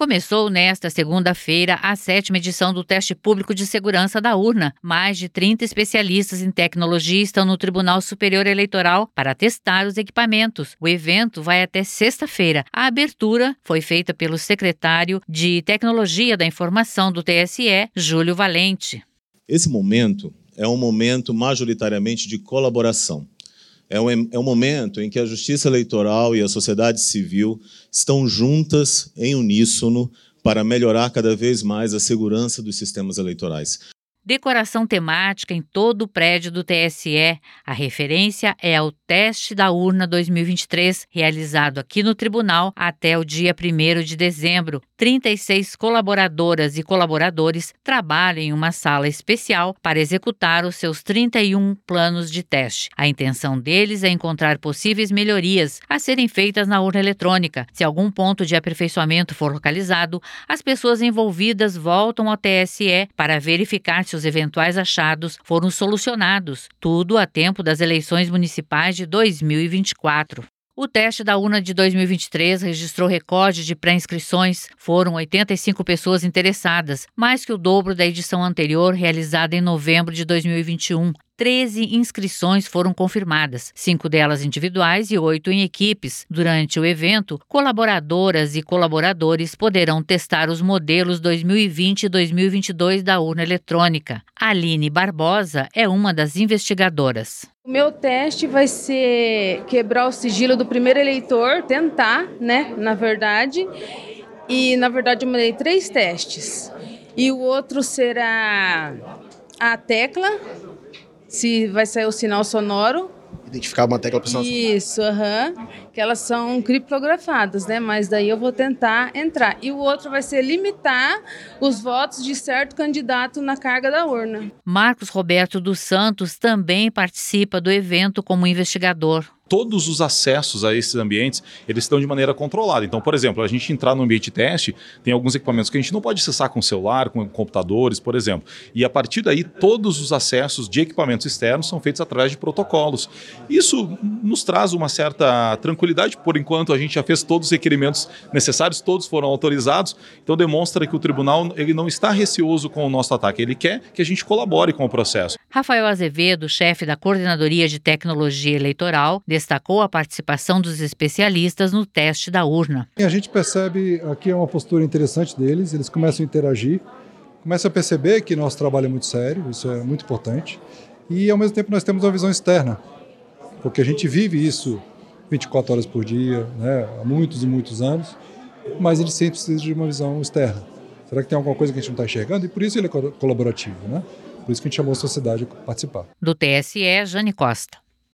Começou nesta segunda-feira a 7ª edição do Teste Público de Segurança da Urna. Mais de 30 especialistas em tecnologia estão no Tribunal Superior Eleitoral para testar os equipamentos. O evento vai até sexta-feira. A abertura foi feita pelo secretário de Tecnologia da Informação do TSE, Júlio Valente. Esse momento é um momento majoritariamente de colaboração. É um momento em que a Justiça Eleitoral e a sociedade civil estão juntas, em uníssono, para melhorar cada vez mais a segurança dos sistemas eleitorais. Decoração temática em todo o prédio do TSE. A referência é ao Teste da Urna 2023, realizado aqui no tribunal até o dia 1º de dezembro. 36 colaboradoras e colaboradores trabalham em uma sala especial para executar os seus 31 planos de teste. A intenção deles é encontrar possíveis melhorias a serem feitas na urna eletrônica. Se algum ponto de aperfeiçoamento for localizado, as pessoas envolvidas voltam ao TSE para verificar se os eventuais achados foram solucionados, tudo a tempo das eleições municipais de 2024. O teste da urna de 2023 registrou recorde de pré-inscrições. Foram 85 pessoas interessadas, mais que o dobro da edição anterior, realizada em novembro de 2021. 13 inscrições foram confirmadas, 5 delas individuais e 8 em equipes. Durante o evento, colaboradoras e colaboradores poderão testar os modelos 2020 e 2022 da urna eletrônica. Aline Barbosa é uma das investigadoras. O meu teste vai ser quebrar o sigilo do primeiro eleitor, tentar, na verdade. E, na verdade, eu mandei 3 testes. E o outro será a tecla, se vai sair o sinal sonoro. Identificar uma tecla para o sinal sonoro. Isso, que elas são criptografadas, mas daí eu vou tentar entrar. E o outro vai ser limitar os votos de certo candidato na carga da urna. Marcos Roberto dos Santos também participa do evento como investigador. Todos os acessos a esses ambientes, eles estão de maneira controlada. Então, por exemplo, a gente entrar no ambiente de teste, tem alguns equipamentos que a gente não pode acessar com celular, com computadores, por exemplo. E a partir daí, todos os acessos de equipamentos externos são feitos através de protocolos. Isso nos traz uma certa tranquilidade. Por enquanto, a gente já fez todos os requerimentos necessários, todos foram autorizados. Então, demonstra que o tribunal ele não está receoso com o nosso ataque. Ele quer que a gente colabore com o processo. Rafael Azevedo, chefe da Coordenadoria de Tecnologia Eleitoral, destacou a participação dos especialistas no teste da urna. A gente percebe aqui uma postura interessante deles, eles começam a interagir, começam a perceber que nosso trabalho é muito sério, isso é muito importante, e ao mesmo tempo nós temos uma visão externa, porque a gente vive isso 24 horas por dia, há muitos e muitos anos, mas ele sempre precisa de uma visão externa. Será que tem alguma coisa que a gente não está enxergando? E por isso ele é colaborativo, Por isso que a gente chamou a sociedade a participar. Do TSE, Jane Costa.